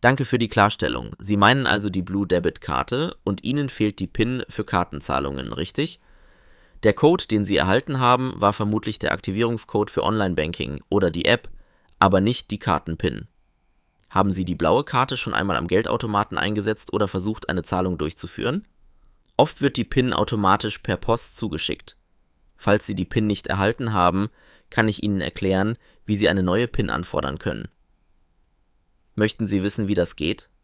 Danke für die Klarstellung. Sie meinen also die Blue Debit Karte und Ihnen fehlt die PIN für Kartenzahlungen, richtig? Der Code, den Sie erhalten haben, war vermutlich der Aktivierungscode für Online-Banking oder die App, aber nicht die Karten-PIN. Haben Sie die blaue Karte schon einmal am Geldautomaten eingesetzt oder versucht, eine Zahlung durchzuführen? Oft wird die PIN automatisch per Post zugeschickt. Falls Sie die PIN nicht erhalten haben, kann ich Ihnen erklären, wie Sie eine neue PIN anfordern können. Möchten Sie wissen, wie das geht?